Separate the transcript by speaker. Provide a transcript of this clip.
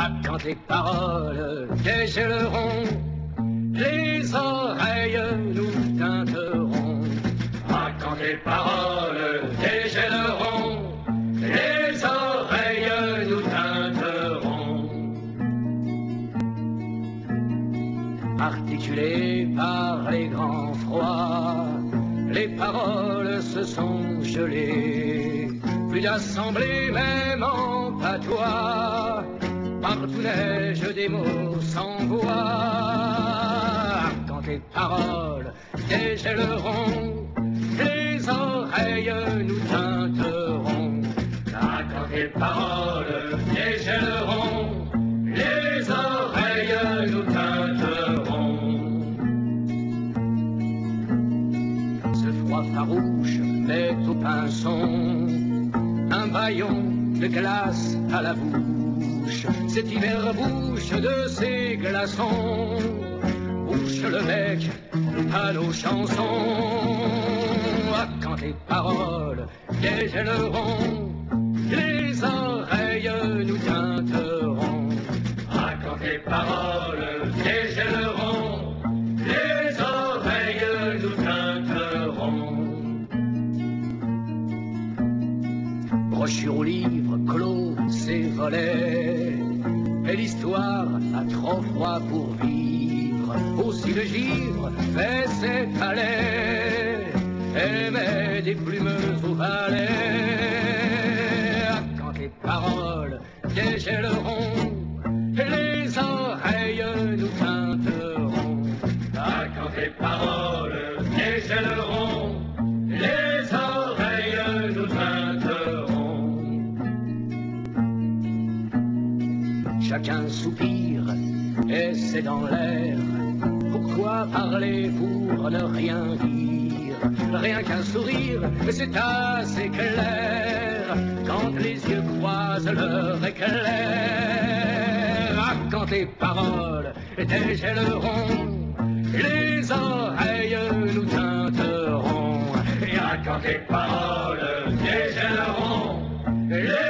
Speaker 1: quand tes paroles dégèleront, les oreilles nous teinteront. Ah, quand tes paroles dégèleront, les oreilles nous teinteront. Articulées par les grands froids, les paroles se sont gelées. Plus d'assemblée même en patois, partout neige des mots sans voix. Quand tes paroles dégèleront, les oreilles nous teinteront. Ah, quand tes paroles dégèleront, les oreilles nous teinteront. Ce froid farouche met au pinson un bâillon de glace à la bouche. Cet hiver bouche de ses glaçons, bouche le bec à nos chansons. Ah, quand les paroles dégèleront, les oreilles nous teinteront. Ah, quand les paroles dégèleront, les oreilles nous teinteront. Brochure au livre clos ses volets, et l'histoire a trop froid pour vivre. Aussi le givre fait ses palais, et met des plumes au balai. Ah, quand les paroles dégèleront, les oreilles nous teinteront. Ah, quand les paroles dégèleront, les oreilles nous teinteront. Chacun soupire et c'est dans l'air. Pourquoi parler pour ne rien dire? Rien qu'un sourire, c'est assez clair quand les yeux croisent leur éclair. Ah, quand tes paroles dégèleront, les oreilles nous teinteront. Et ah, quand tes paroles dégèleront, les